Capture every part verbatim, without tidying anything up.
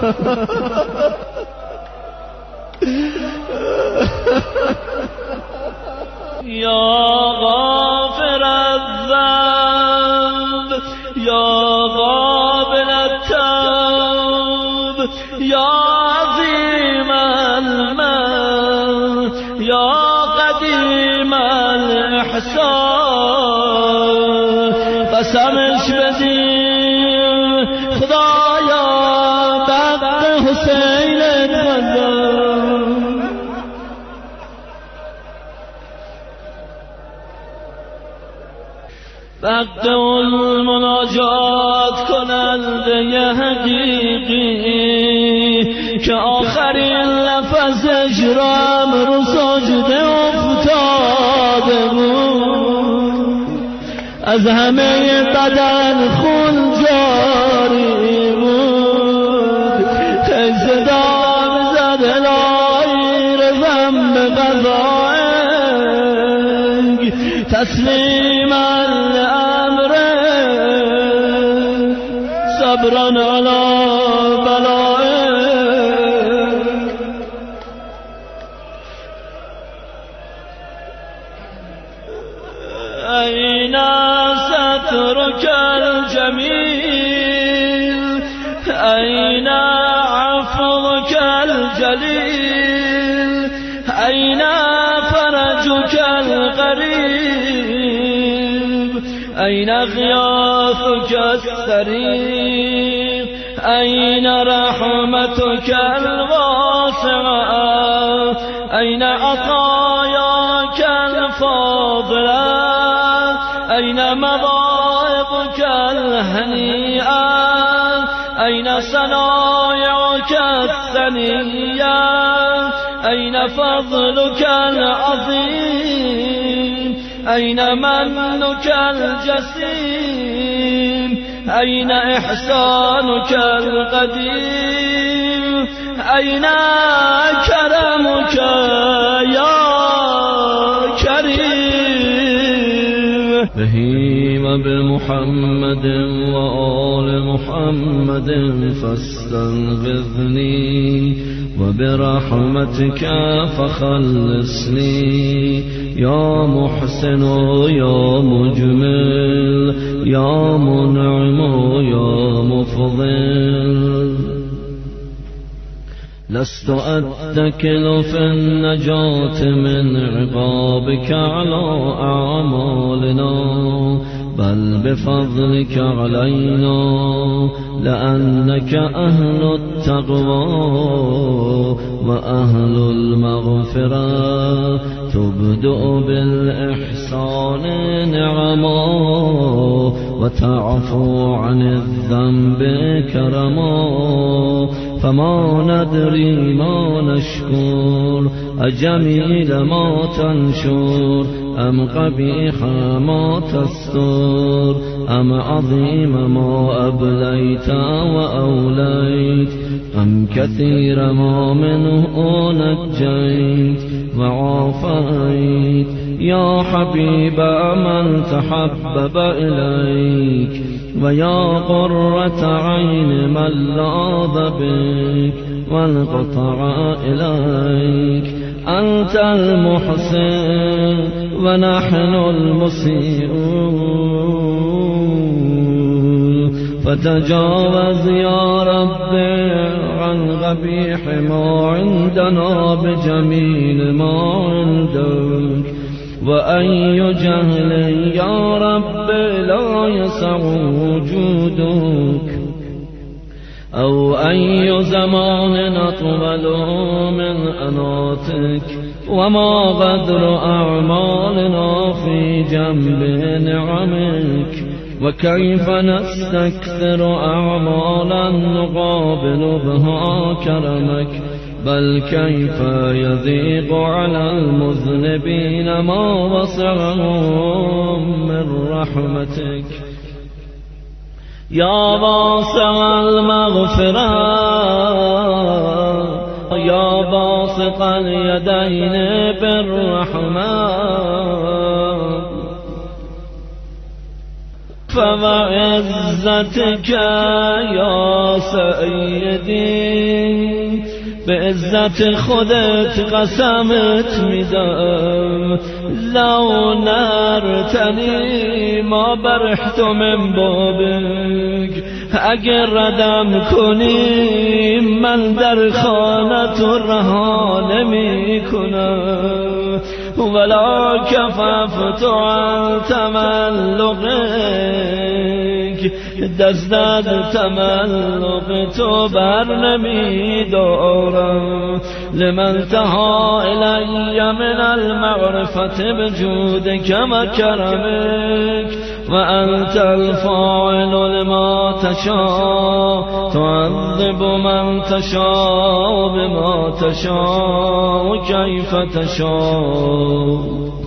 یا غافر الذنب یا قابل التوب یا عظیم المن یا قدیم الاحسان قسمش بدیم خدایا بق حسین غزال بق المناجات کننده حقیقی که آخرین لفظش را امرو سجده افتاده بود از همه بدن خون جاری بود صدا میزد الهی رزم به قضایک تسلیم الامرک صبرا علی بلایک این سترك الجميل أين عفوك الجليل أين فرجك القريب أين غياثك السريع أين رحمتك الواسعة أين عطاياك الفاضلة أين مواعظك الهنيئة أين صنائعك الثنية أين فضلك العظيم أين منك الجسيم أين إحسانك القديم أين كرمك يا كريم بهيم بمحمد وآل محمد فاستنقذني وبرحمتك فخلصني يا محسن يا مجمل يا منعم يا مفضل لست أتكل في النجاة من عقابك على أعمالنا بل بفضلك علينا لأنك أهل التقوى وأهل المغفرة تبدأ بالإحسان نعما وتعفو عن الذنب كرما فما ندري ما نشكر أجميل ما تنشر أم قبيح ما تستر أم عظيم ما أبليت وأوليت أم كثير ما منه نجيت وعافيت يا حبيب من تحبب إليك ويا قرة عين من لاذ بك وانقطع إليك أنت المحسن ونحن المسيئون فتجاوز يا رب عن قبيح ما عندنا بجميل ما عندك وأي جهل يا رب لا يسع وجودك أو أي زمان أطول من أناتك وما قدر أعمالنا في جنب نعمك وكيف نستكثر أعمالا نقابل بها كرمك بل كيف يضيق على المذنبين ما وسعهم من رحمتك يا واسع المغفرة يا باسط اليدين بالرحمة فوعزتك یا سیدی، به عزت خودت قسمت میدم، لو نرتنی ما برحت من بابک، اگر ردم کنی من در خانت رها نمی کنم، ولا کففت عن تملقک، دست از تملق تو بر نمی دارم، لمن تها الی من المعرفت بجودک و کرمک، و انت الفاعل لما تشاء، تعذب من تشاء بما تشاء کیف تشاء،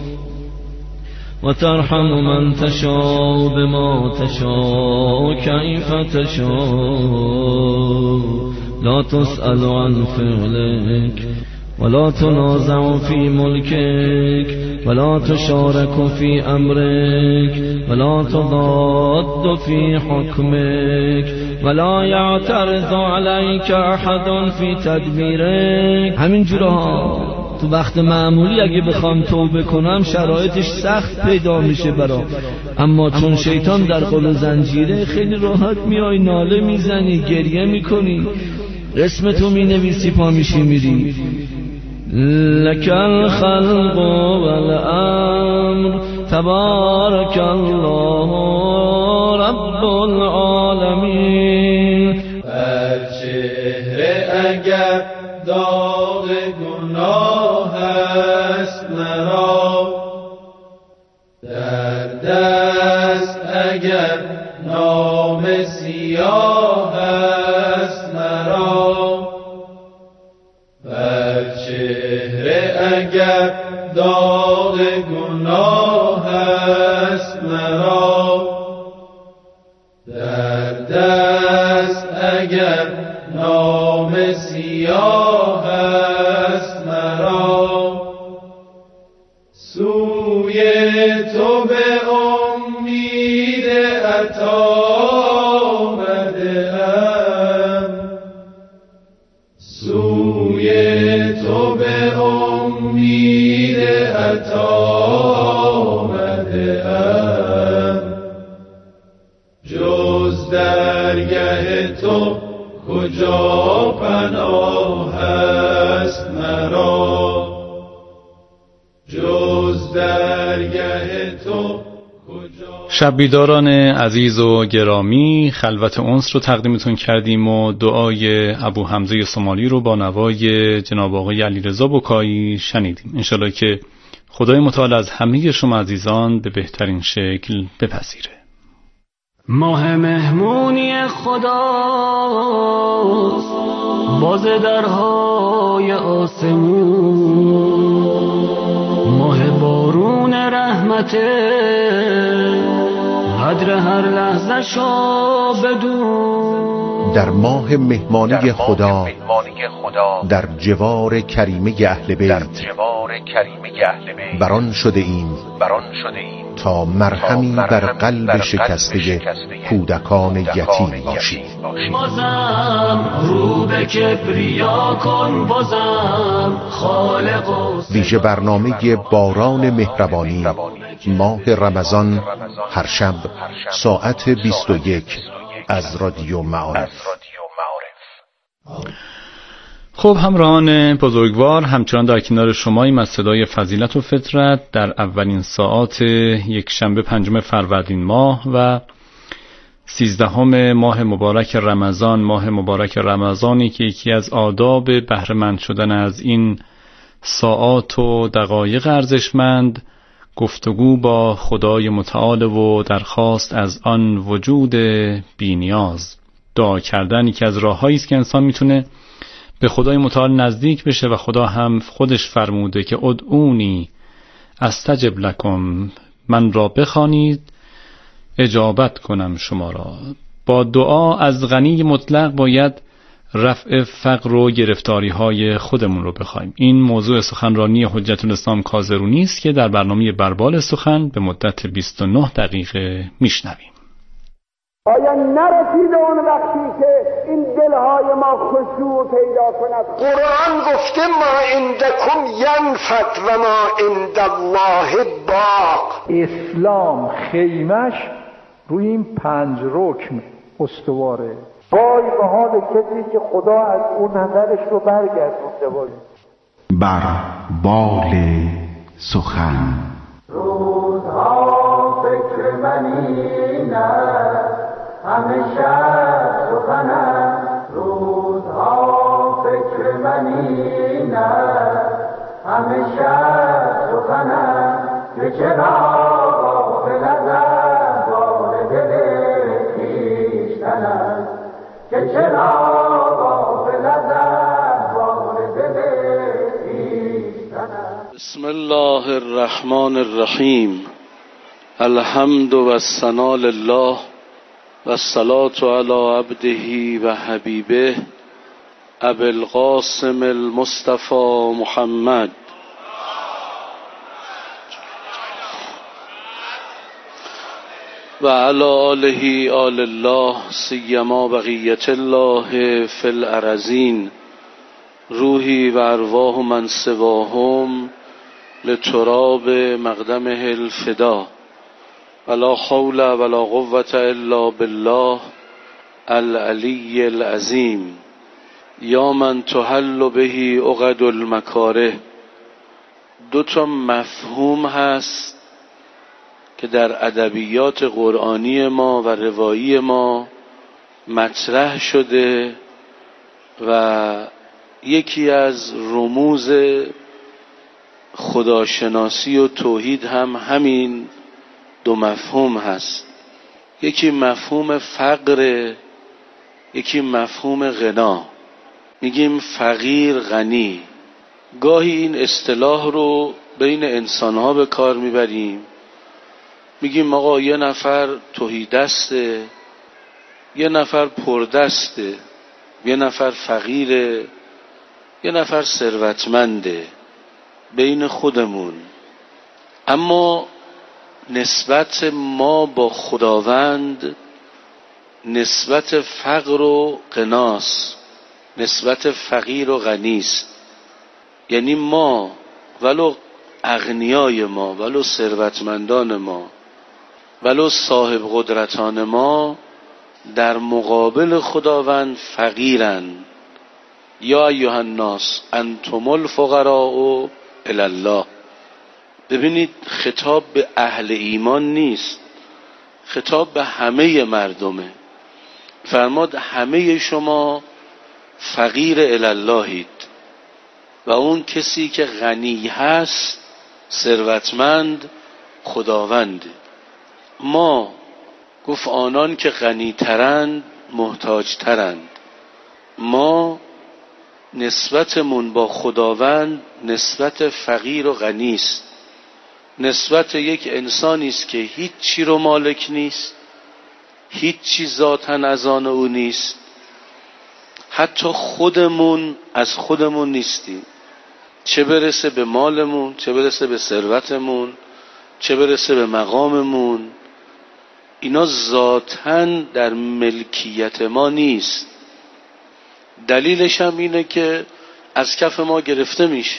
و ترحم من تشاء بما تشاء کیف تشاء، لا تسأل عن فعلك ولا تنازع في ملكك ولا تشارك في أمرك ولا تضاد في حكمك ولا يعترض عليك أحد في تدبيرك. همین جورها تو وقت معمولی اگه بخوام توبه کنم شرایطش سخت پیدا میشه برام، اما چون شیطان در قل و زنجیره خیلی راحت میای ناله میزنی، گریه میکنی، اسم تو مینویسی، پا میشی میری. لك الخلق والأمر تبارك الله رب العالمین. بر چهره اگر داغ گناه است مرا، در دست اگر نام سیاه است مرا، بر چهره اگر داغ گناه است مرا، در دست اگر نام سیاه است مرا، سوی تو به امید عطا آمده‌ام، سوی تو به امید عطا آمده‌ام، جز درگه تو کجا پناه است مرا، جز درگه تو کجا. شب بیداران عزیز و گرامی، خلوت انس رو تقدیمتون کردیم و دعای ابو حمزه سومالی رو با نوای جناب آقای علیرضا بکایی شنیدیم. انشالله که خدای متعال از همه شما عزیزان به بهترین شکل بپذیره. ماه مهمونی خداست باز درهای آسمون، ماه بارون رحمته قدر هر لحظه شو بدون. در ماه مهمانی خدا در جوار کریمه اهل بیت بران شده ایم تا مرهمی بر قلب شکسته کودکان یتیم باشیم. بازم رو به کبریا کن، بازم خالق و ویژه برنامه باران مهربانی ماه رمضان هر شب ساعت بیست و یک از رادیو معارف. خب همراهان بزرگوار، همچنان در کنار شماییم از صدای فضیلت و فطرت در اولین ساعات یک شنبه پنجم فروردین ماه و سیزدهم ماه مبارک رمضان. ماه مبارک رمضانی که یکی از آداب بهره مند شدن از این ساعات و دقایق ارزشمند گفتگو با خدای متعال و درخواست از آن وجود بی‌نیاز. دعا کردن یکی از راه‌هایی است که انسان میتونه به خدای متعال نزدیک بشه و خدا هم خودش فرموده که ادعونی استجب لکم، من را بخوانید اجابت کنم شما را. با دعا از غنی مطلق باید رفع فقر و گرفتاری های خودمون رو بخوایم. این موضوع سخنرانی حجت الاسلام کازرونی است که در برنامه بربال سخن به مدت بیست و نه دقیقه میشنویم. آیا نرسیده اون وقتی که این دلهای ما خشوع پیدا کند؟ قرآن گفته ما عندکم ینفد و ما عند الله باق. اسلام خیمش روی این پنج رکن استواره. وای به حال کسی که خدا از اون نظرش رو برگردونده باشه. بر بال سخن روزها فکر منی نه همیشه سخنم، روزها فکر منی نه همیشه سخنم، که چرا غافل از احوال دل خویشتنم، که چرا غافل از احوال دل خویشتنم. بسم الله الرحمن الرحیم. الحمد و الثنا لله و الصلاة علی عبده و حبیبه ابی القاسم المصطفى محمد و علی آله آل الله سیما بقیت الله فی الارضین روحی و ارواح من سواهم لتراب مقدمه الفدا ولا حول ولا قوة الا بالله العلی العظیم. یا من تحل به عقد المکاره. دو تا مفهوم هست که در ادبیات قرآنی ما و روایی ما مطرح شده و یکی از رموز خداشناسی و توحید هم همین دو مفهوم هست. یکی مفهوم فقر، یکی مفهوم غنا. میگیم فقیر غنی. گاهی این اصطلاح رو بین انسانها به کار میبریم، میگیم آقا یه نفر تهیدسته، یه نفر پردسته، یه نفر فقیره، یه نفر ثروتمنده، بین خودمون. اما نسبت ما با خداوند نسبت فقر و غناست، نسبت فقیر و غنیست. یعنی ما ولو اغنیای ما، ولو ثروتمندان ما، ولو صاحب قدرتان ما در مقابل خداوند فقیرن. یا ایها الناس انتم الفقراء الی الله. ببینید خطاب به اهل ایمان نیست، خطاب به همه مردمه. فرماد همه شما فقیر الی اللهید و اون کسی که غنی هست، ثروتمند، خداونده. ما گفت آنان که غنی ترند محتاج ترند. ما نسبتمون با خداوند نسبت فقیر و غنی است. نسبت یک انسانی است که هیچ چی رو مالک نیست، هیچ چی ذاتاً از آن او نیست. حتی خودمون از خودمون نیستیم، چه برسه به مالمون، چه برسه به ثروتمون، چه برسه به مقاممون. اینا ذاتاً در ملکیت ما نیست. دلیلش هم اینه که از کف ما گرفته میشه.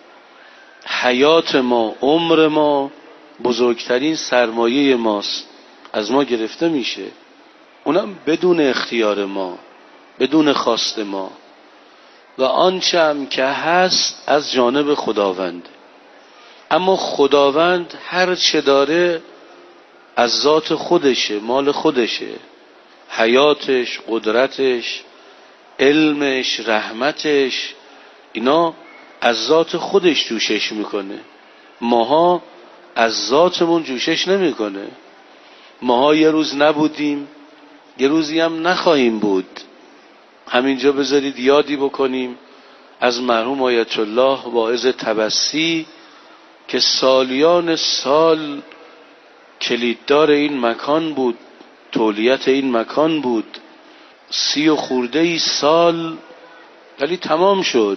حیات ما، عمر ما بزرگترین سرمایه ماست، از ما گرفته میشه، اونم بدون اختیار ما، بدون خواست ما. و آنچه هم که هست از جانب خداوند. اما خداوند هر چه داره از ذات خودشه، مال خودشه. حیاتش، قدرتش، علمش، رحمتش، اینا از ذات خودش جوشش میکنه. ماها از ذاتمون جوشش نمیکنه. ماها یه روز نبودیم، یه روزی هم نخواهیم بود. همینجا بذارید یادی بکنیم از مرحوم آیت الله واعظ طبسی که سالیان سال کلیددار این مکان بود، تولیت این مکان بود. سی و خورده ای سال ولی تمام شد.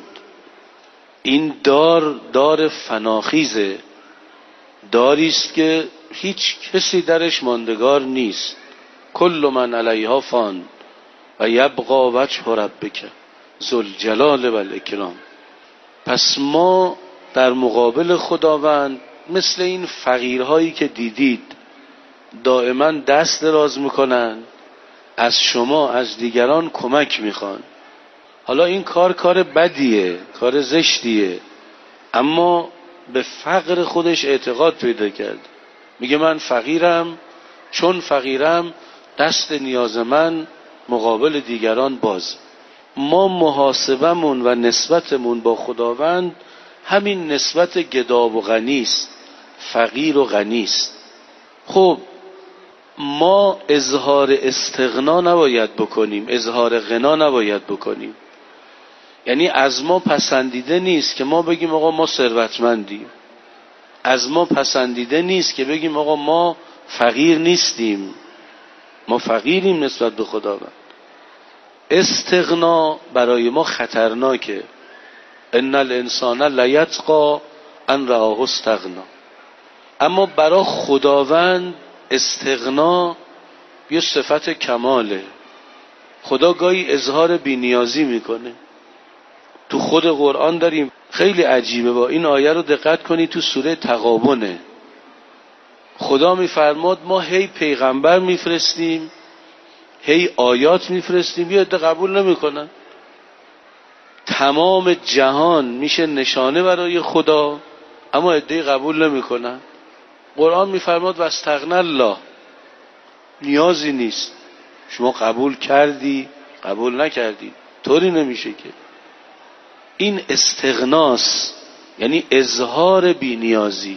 این دار دار فناخیزه، داریست که هیچ کسی درش ماندگار نیست. کل من علیها فان و یبقى وجه ربک ذوالجلال و الاکرام. پس ما در مقابل خداوند مثل این فقیرهایی که دیدید دائما دست دراز میکنن، از شما از دیگران کمک میخوان. حالا این کار کار بدیه، کار زشتیه، اما به فقر خودش اعتقاد پیدا کرد. میگه من فقیرم، چون فقیرم دست نیاز من مقابل دیگران باز. ما محاسبمون و نسبتمون با خداوند همین نسبت گداب و غنی است، فقیر و غنی است. خب ما اظهار استغنا نباید بکنیم، اظهار غنا نباید بکنیم. یعنی از ما پسندیده نیست که ما بگیم آقا ما ثروتمندیم، از ما پسندیده نیست که بگیم آقا ما فقیر نیستیم، ما فقیریم نسبت به خداوند. استغنا برای ما خطرناکه. ان الانسان لیطغی ان رآه استغنا. اما برای خداوند استغنا یه صفت کماله. خدا گاهی اظهار بی‌نیازی میکنه. تو خود قرآن داریم، خیلی عجیبه. با این آیه رو دقت کنی، تو سوره تغابنه. خدا میفرماد ما هی پیغمبر میفرستیم، هی آیات میفرستیم، یه عده قبول نمیکنن. تمام جهان میشه نشانه برای خدا، اما عده قبول نمیکنن. قرآن میفرماد واستغنى الله، نیازی نیست. شما قبول کردی قبول نکردی، طوری نمیشه که. این استغناست، یعنی اظهار بی نیازی.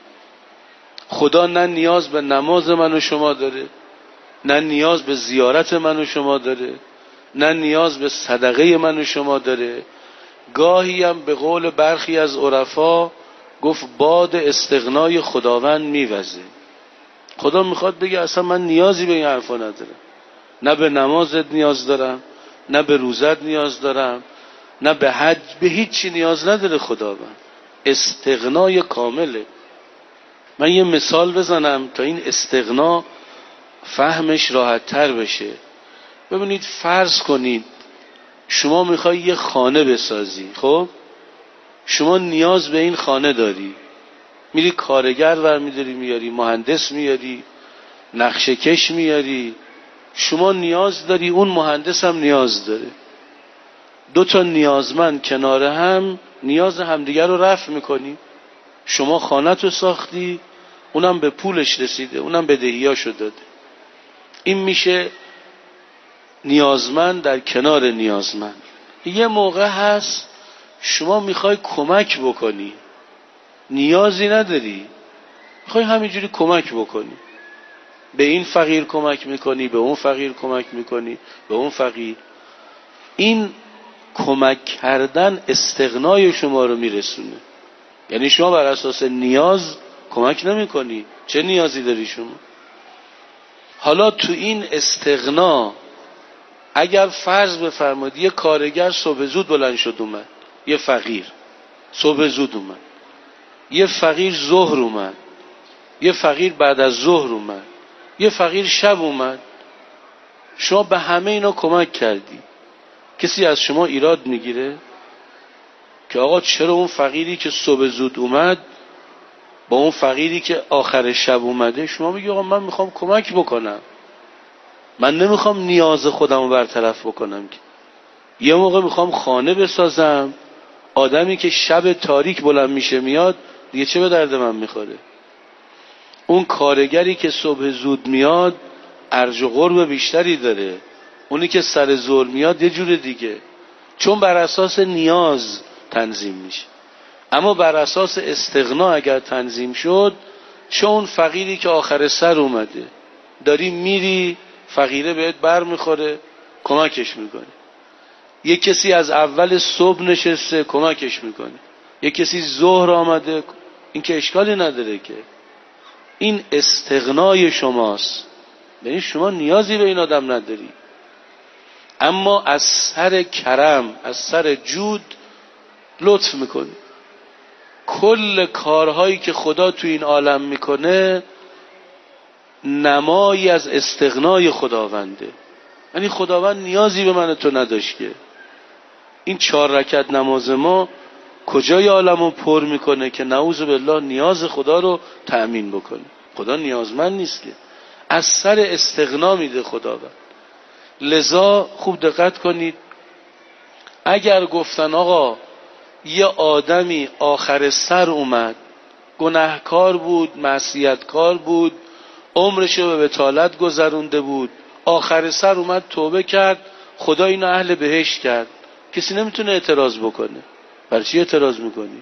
خدا نه نیاز به نماز من و شما داره، نه نیاز به زیارت من و شما داره، نه نیاز به صدقه من و شما داره. گاهی هم به قول برخی از عرفا گفت باد استغنای خداوند میوزه. خدا میخواد بگه اصلا من نیازی به این حرفا ندارم، نه به نمازت نیاز دارم، نه به روزت نیاز دارم، نه به حج، به هیچی نیاز نداره خداوند. استغنای کامله. من یه مثال بزنم تا این استغنا فهمش راحت تر بشه. ببینید فرض کنید شما میخوای یه خانه بسازی، خب شما نیاز به این خانه داری، میری کارگر ور میداری میاری، مهندس میاری، نقشه کش میاری. شما نیاز داری، اون مهندس هم نیاز داره. دو تا نیازمند کنار هم نیاز همدیگر رو رفع میکنی. شما خانه تو ساختی، اونم به پولش رسیده، اونم بدهیاشو داده. این میشه نیازمند در کنار نیازمند. یه موقع هست شما میخوای کمک بکنی، نیازی نداری، میخوای همینجوری کمک بکنی. به این فقیر کمک میکنی، به اون فقیر کمک میکنی، به اون فقیر. این کمک کردن استغنای شما رو میرسونه. یعنی شما بر اساس نیاز کمک نمیکنی. چه نیازی داری شما؟ حالا تو این استغنا اگر فرض بفرمایید یه کارگر صبح زود بلند شد اومد، یه فقیر صبح زود اومد، یه فقیر ظهر اومد، یه فقیر بعد از ظهر اومد، یه فقیر شب اومد، شما به همه اینا کمک کردی. کسی از شما ایراد میگیره که آقا چرا اون فقیری که صبح زود اومد با اون فقیری که آخر شب اومده؟ شما میگی آقا من میخوام کمک بکنم، من نمیخوام نیاز خودم رو برطرف بکنم. که یه موقع میخوام خانه بسازم، آدمی که شب تاریک بلند میشه میاد دیگه چه به درد من میخوره؟ اون کارگری که صبح زود میاد ارج و قرب بیشتری داره، اونی که سر ظهر میاد یه جور دیگه، چون بر اساس نیاز تنظیم میشه. اما بر اساس استغنا اگر تنظیم شد، چون فقیری که آخر سر اومده داری میری، فقیره بهت بر میخوره، کمکش میکنی. یک کسی از اول صبح نشسته، کمکش میکنی. یک کسی ظهر آمده، این که اشکالی نداره که. این استغنای شماست، یعنی شما نیازی به این آدم نداری، اما از سر کرم، از سر جود لطف میکنی. کل کارهایی که خدا تو این عالم میکنه نمایی از استغنای خداونده. یعنی خداوند نیازی به من تو نداشت که. این چهار رکعت نماز ما کجای عالمو پر میکنه که نعوذ بالله نیاز خدا رو تأمین بکنه؟ خدا نیازمند نیست که، از سر استغنا میده خداوند. لذا خوب دقت کنید، اگر گفتن آقا یه آدمی آخر سر اومد، گناهکار بود، معصیتکار بود، عمرشو به بطالت گذرونده بود، آخر سر اومد توبه کرد، خدا اینو اهل بهشت کرد، کسی نمیتونه اعتراض بکنه. برای چی اعتراض میکنی؟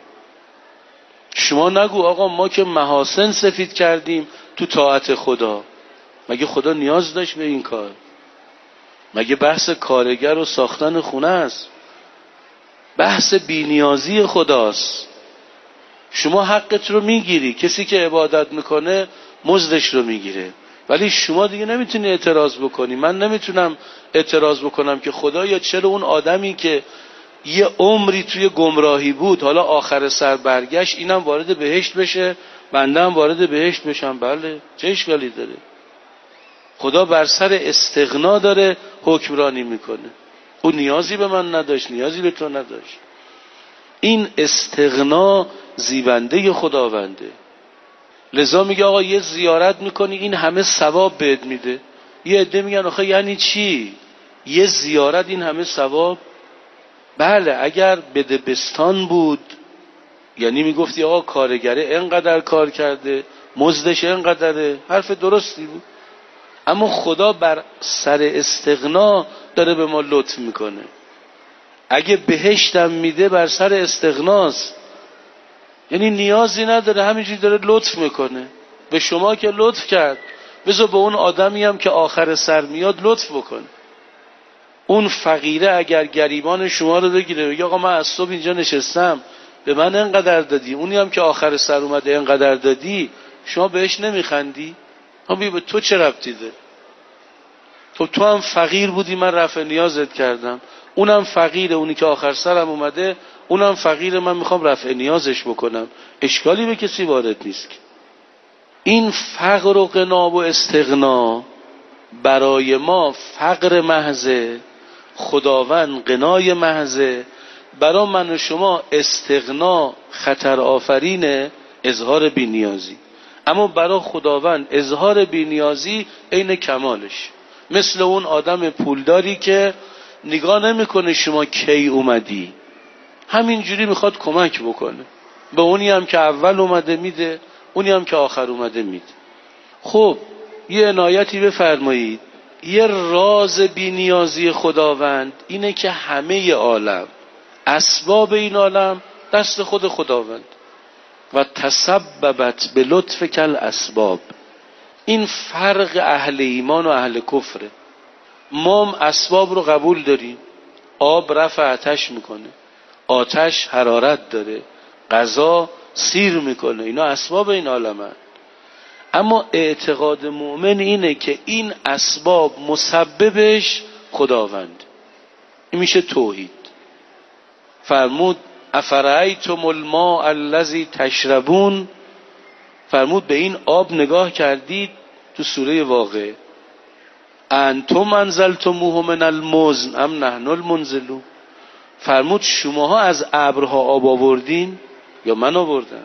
شما نگو آقا ما که محاسن سفید کردیم تو طاعت خدا. مگه خدا نیاز داشت به این کار؟ مگه بحث کارگر و ساختن خونه است؟ بحث بی‌نیازی خداست. شما حقت رو میگیری، کسی که عبادت میکنه مزدش رو میگیره، ولی شما دیگه نمیتونی اعتراض بکنی. من نمیتونم اعتراض بکنم که خدایا چرا اون آدمی که یه عمری توی گمراهی بود حالا آخر سر برگشت، اینم وارد بهشت بشه، بنده هم وارد بهشت بشم. بله، چه اشکالی داره؟ خدا بر سر استغنا داره حکمرانی میکنه. او نیازی به من نداشت، نیازی به تو نداشت. این استغنا زیبنده خداونده. لذا میگه آقا یه زیارت میکنی این همه ثواب بهت میده. یه عده میگن آخه یعنی چی یه زیارت این همه ثواب؟ بله، اگر بدبستان بود یعنی میگفتی آقا کارگره اینقدر کار کرده، مزدش اینقدره، حرف درستی بود. اما خدا بر سر استغنا داره به ما لطف میکنه. اگه بهشتم میده بر سر استغناست، یعنی نیازی نداره، همینجوری داره لطف میکنه به شما. که لطف کرد، بذار به اون آدمی هم که آخر سر میاد لطف بکنه. اون فقیره اگر گریبان شما رو بگیره بگه آقا من از صبح اینجا نشستم به من اینقدر دادی، اونی هم که آخر سر اومده اینقدر دادی، شما بهش نمیخندی؟ هم بگه به تو چه ربطی داره؟ تو تو هم فقیر بودی، من رفع نیازت کردم. اونم فقیره، اونی که آخر سرم اومده اونم فقیره، من میخوام رفع نیازش بکنم. اشکالی به کسی وارد نیست. این فقر و غنا و استغنا برای ما فقر محضه، خداوند غنای محضه. برای من و شما استغنا خطر آفرینه، اظهار بی‌نیازی. اما برای خداوند اظهار بی‌نیازی عین کمالش. مثل اون آدم پولداری که نگاه نمیکنه شما کی اومدی، همینجوری میخواد کمک بکنه به اونی هم که اول اومده میده، اونی هم که آخر اومده میده. خب یه عنایتی بفرمایید، یه راز بی‌نیازی خداوند اینه که همه عالم، اسباب این عالم دست خود خداوند. و تسببت به لطف کل اسباب. این فرق اهل ایمان و اهل کفره. ما اسباب رو قبول داریم، آب رفع آتش میکنه، آتش حرارت داره، غذا سیر میکنه، اینا اسباب این عالمه. اما اعتقاد مؤمن اینه که این اسباب مسببش خداوند. این میشه توحید. فرمود افرأیتم الماء الذی تشربون، فرمود به این آب نگاه کردید تو سوره واقعه، انتم انزلتموه من المزن ام نحن المنزلون، فرمود شماها از ابرها آب آوردین یا من آوردم.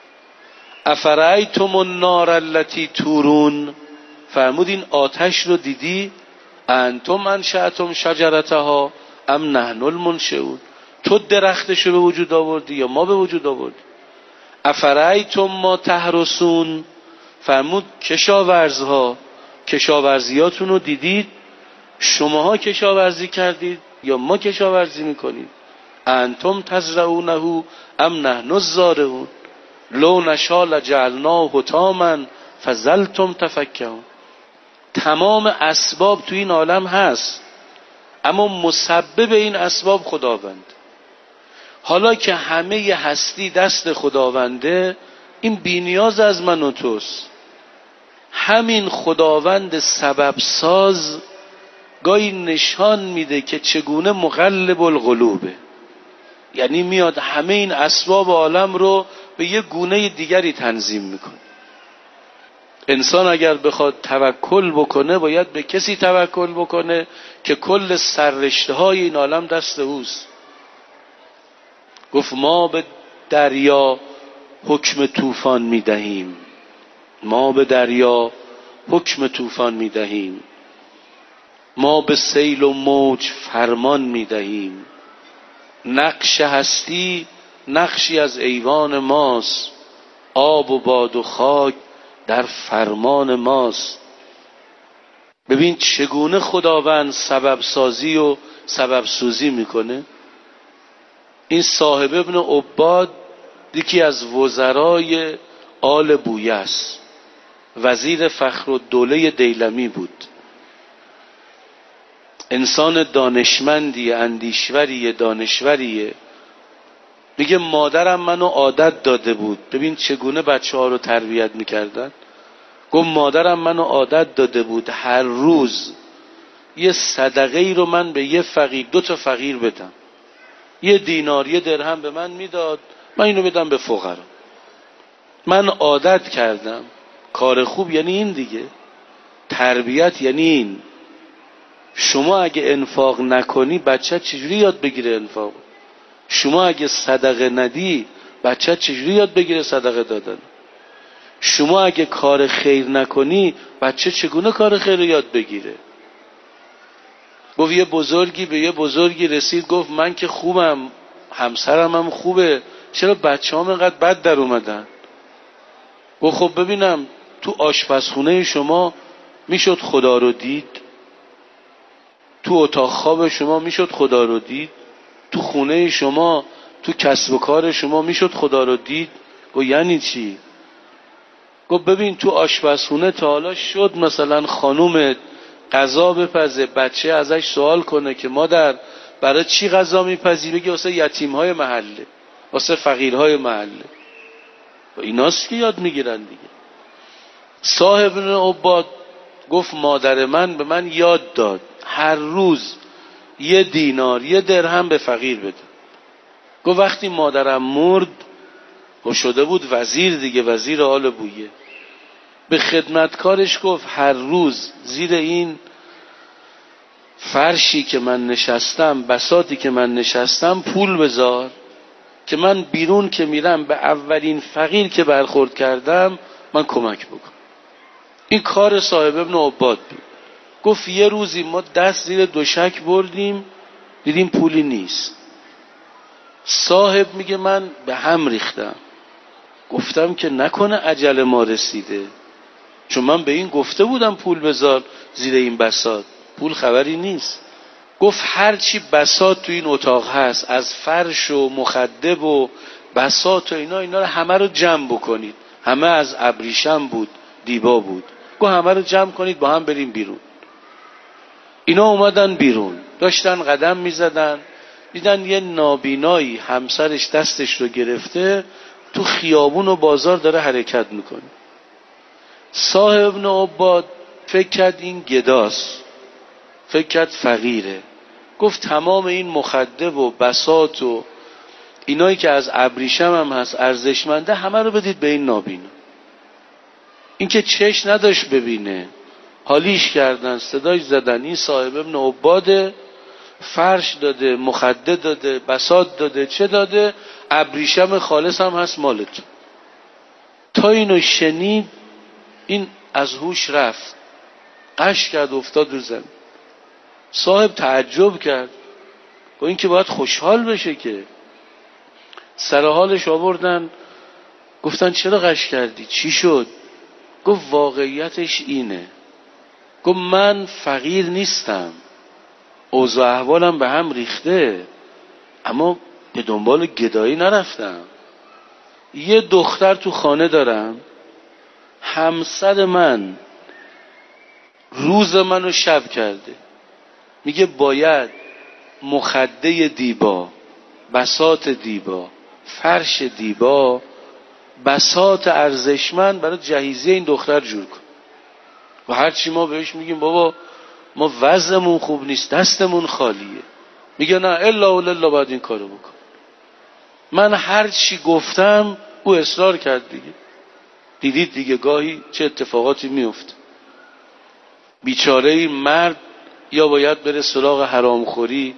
افرأیتم النار التي تورون، فرمود این آتش رو دیدی، انتم انشأتم شجرتها ام نحن المنشئون، تو درختش رو به وجود آوردی یا ما به وجود آوردی. افرأیتم ما تحرسون، فرمود کشاورزها، کشاورزیاتون رو دیدید، شماها کشاورزی کردید یا ما کشاورزی میکنید. انتم تزرعونه ام نحن الزارعون لو نشاء لجعلناه حطاما فظلتم تفکهون. تمام اسباب تو این عالم هست، اما مسبب این اسباب خداوند. حالا که همه هستی دست خداونده، این بی‌نیاز از من و توست. همین خداوند سبب ساز گاهی نشان میده که چگونه مقلب القلوبه، یعنی میاد همه این اسباب عالم رو به یه گونه دیگری تنظیم میکنه. انسان اگر بخواد توکل بکنه باید به کسی توکل بکنه که کل سررشته های این عالم دست اوست. گفت ما به دریا حکم طوفان میدهیم، ما به دریا حکم طوفان میدهیم، ما به سیل و موج فرمان میدهیم. نقش هستی نقشی از ایوان ماست، آب و باد و خاک در فرمان ماست. ببین چگونه خداوند سبب سازی و سبب سوزی میکنه. این صاحب ابن عباد یکی از وزرای آل بویه است، وزیر فخرالدوله دیلمی بود. انسان دانشمندی، اندیشوری، دانشوریه. میگه مادرم منو عادت داده بود. ببین چگونه بچه ها رو تربیت میکردن. گفت مادرم منو عادت داده بود هر روز یه صدقه ای رو من به یه فقیر، دو تا فقیر بدم، یه دینار یه درهم به من میداد، من اینو بدم به فقرا. من عادت کردم. کار خوب یعنی این دیگه، تربیت یعنی این. شما اگه انفاق نکنی بچه چجوری یاد بگیره انفاق؟ شما اگه صدقه ندی بچه چجوری یاد بگیره صدقه دادن؟ شما اگه کار خیر نکنی بچه چگونه کار خیر رو یاد بگیره؟ گفت یه بزرگی به یه بزرگی رسید، گفت من که خوبم، همسرم هم خوبه، چرا بچه هم اینقدر بد در اومدن؟ گفت خب ببینم تو آشپزخونه شما میشد خدا رو دید؟ تو اتاق خواب شما میشد خدا رو دید؟ تو خونه شما، تو کسب و کار شما میشد خدا رو دید؟ گفت یعنی چی؟ گفت ببین تو آشپزخونه تا حالا شد مثلا خانومت غذا بپزه، بچه ازش سوال کنه که مادر برای چی غذا میپزی؟ بگی واسه یتیمهای محله، واسه فقیرهای محله. و ایناست که یاد میگیرن دیگه. صاحب ابن عباد گفت مادر من به من یاد داد هر روز یه دینار یه درهم به فقیر بده. گفت وقتی مادرم مرد و شده بود وزیر دیگه، وزیر آل بویه، به خدمتکارش گفت هر روز زیر این فرشی که من نشستم، بساطی که من نشستم، پول بذار که من بیرون که میرم به اولین فقیر که برخورد کردم من کمک بکنم. این کار صاحب ابن عباد بود. گفت یه روزی ما دست زیر دوشک بردیم دیدیم پولی نیست. صاحب میگه من به هم ریختم، گفتم که نکنه اجل ما رسیده، چون من به این گفته بودم پول بذار زیر این بساط، پول خبری نیست. گفت هرچی بساط تو این اتاق هست، از فرش و مخدب و بساط و اینا اینا رو همه رو جمع بکنید. همه از ابریشم بود، دیبا بود. گفت همه رو جمع کنید با هم بریم بیرون. اینا اومدن بیرون، داشتن قدم میزدن، دیدن یه نابینایی همسرش دستش رو گرفته تو خیابون و بازار داره حرکت میکنه. صاحب ابن عباد فکر کرد این گداست، فکر کرد فقیره. گفت تمام این مخدب و بساط و اینایی که از ابریشم هم هست ارزشمنده همه رو بدید به این نابینا. این که چش نداشت ببینه، حالیش کردن، صداش زدن این صاحب ابن عباده، فرش داده، مخدد داده، بساط داده، چه داده؟ ابریشم خالص هم هست مالت. تا اینو شنید این از هوش رفت، قش کرد افتاد رو زمین. صاحب تعجب کرد، گفت این که باید خوشحال بشه که. سر حالش آوردن، گفتن چرا قش کردی؟ چی شد؟ گفت واقعیتش اینه. گفت من فقیر نیستم، اوضاع احوالم به هم ریخته، اما به دنبال گدایی نرفتم. یه دختر تو خانه دارم، همسر من روز منو شب کرده، میگه باید مخده دیبا، بساط دیبا، فرش دیبا، بساط ارزشمند برای جهیزیه این دختر جور کن. و هرچی ما بهش میگیم بابا ما وضعمون خوب نیست، دستمون خالیه، میگه نه الا والله باید این کارو بکن. من هرچی گفتم او اصرار کرد دیگه. دیدید دیگه گاهی چه اتفاقاتی میفته. بیچاره مرد یا باید بره سراغ حرامخوری